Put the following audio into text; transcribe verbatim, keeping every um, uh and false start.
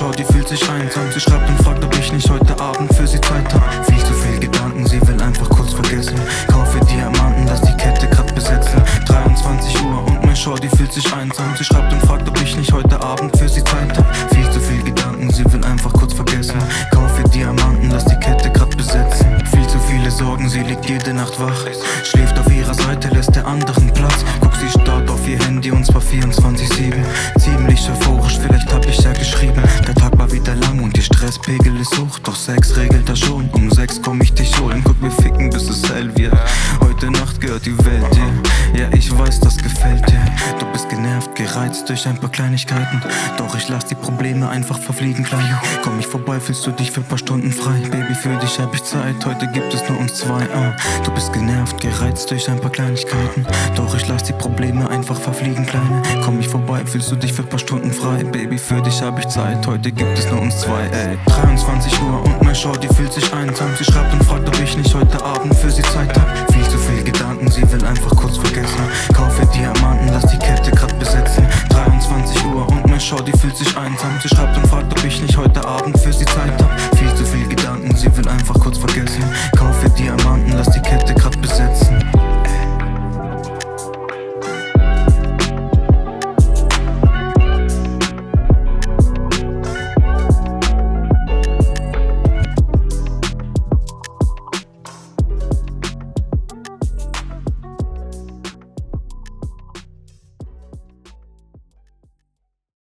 Shorty fühlt sich einsam. Sie schreibt und fragt, ob ich nicht heute Abend für sie Zeit hab. Viel zu viel Gedanken, sie will einfach kurz vergessen. Kaufe Diamanten, lass die Kette grad besetzen. dreiundzwanzig Uhr und mein Shorty fühlt sich einsam. Sie schreibt und fragt, ob ich nicht heute Abend für sie Zeit hab. Viel zu viel Gedanken, sie will einfach kurz vergessen. Kaufe Diamanten, lass die Kette grad besetzen. Viel zu viele Sorgen, sie liegt jede Nacht wach. Schläft auf ihrer Seite, lässt der anderen Platz. Guck, sie starrt auf ihr Handy und zwar vierundzwanzig sieben. Ziemlich euphorisch, vielleicht hab ich ja geschrieben. Der Tag war wieder lang und ihr Stresspegel ist hoch. Doch Sex regelt das schon, um sechs komm ich dich holen. Guck, wir ficken bis es hell wird. Heute Nacht gehört die Welt dir. Ja, ich weiß, das gefällt dir. Du bist genervt, gereizt durch ein paar Kleinigkeiten. Doch ich lass die Probleme einfach verfliegen, Kleiner. Komm ich vorbei, fühlst du dich für ein paar Stunden frei. Baby, für dich hab ich Zeit, heute gibt es nur uns zwei. uh. Du bist genervt, gereizt durch ein paar Kleinigkeiten. Doch ich lass die Probleme einfach verfliegen, Kleine. Komm ich vorbei, fühlst du dich für ein paar Stunden frei. Baby, für dich hab ich Zeit, heute gibt es nur uns zwei, ey. dreiundzwanzig Uhr und mein Shorty fühlt sich einsam. Sie schreibt und fragt, ob ich nicht heute Abend für sie Zeit hab. Viel zu viel Gedanken, sie will einfach kurz vergessen. Kaufe Diamanten, lass die Kette grad besetzen. dreiundzwanzig Uhr und mein Shorty fühlt sich einsam. Sie